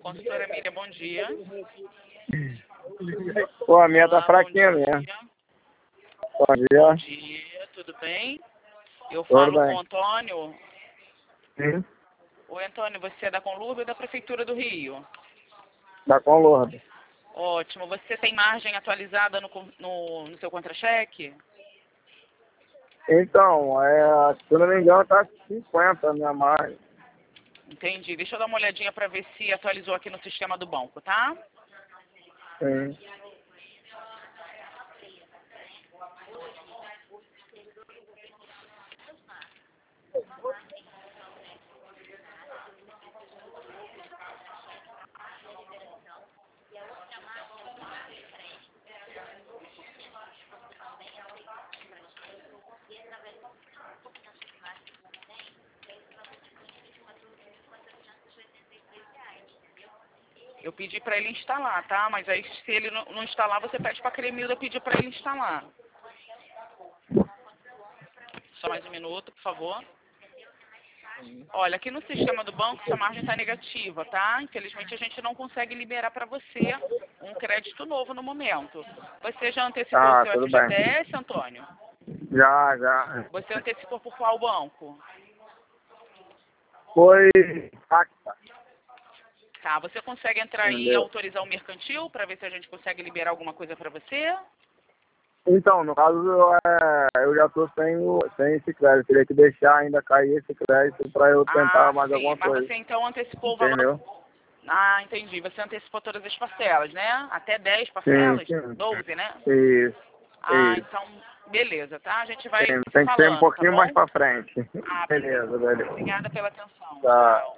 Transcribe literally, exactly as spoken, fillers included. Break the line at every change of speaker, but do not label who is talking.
consultora Miriam, bom dia.
Pô, a minha
Olá,
tá fraquinha
bom
mesmo.
dia.
Bom dia.
Bom dia, tudo bem? Eu
Tudo
falo com
bem.
o Antônio.
Sim.
Oi, Antônio, você é da Conlurb ou da Prefeitura do Rio?
Tá com Lourdes.
Ótimo. Você tem margem atualizada no, con- no, no seu contra-cheque?
Então, é, se eu não me engano, tá cinquenta a minha margem.
Entendi. Deixa eu dar uma olhadinha para ver se atualizou aqui no sistema do banco, tá?
Sim.
Eu pedi para ele instalar, tá? Mas aí se ele não não instalar, você pede para a Cremilda pedir para ele instalar. Só mais um minuto, por favor. Olha, aqui no sistema do banco, sua margem está negativa, tá? Infelizmente, a gente não consegue liberar para você um crédito novo no momento. Você já antecipou o
Ah,
seu
tudo bem.
F G T S, Antônio?
Já, já.
Você antecipou por qual banco?
Foi Pacta.
Tá, você consegue entrar em
Entendeu?
autorizar o mercantil para ver se a gente consegue liberar alguma coisa para você?
Então, no caso, é, eu já tô sem, o, sem esse crédito. Teria que deixar ainda cair esse crédito pra eu tentar
Ah,
mais
sim,
alguma
mas
coisa.
você então antecipou o valor.
Entendeu?
Ah, entendi. Você antecipou todas as parcelas, né? Até dez
Sim,
parcelas?
sim.
doze, né?
Isso,
Ah,
isso.
então, beleza, tá? A gente vai
Tem,
se
tem que ser um
falando, tá
pouquinho mais
bom?
pra frente.
Ah, beleza.
Beleza, beleza.
Obrigada pela atenção.
Tá.
Tchau.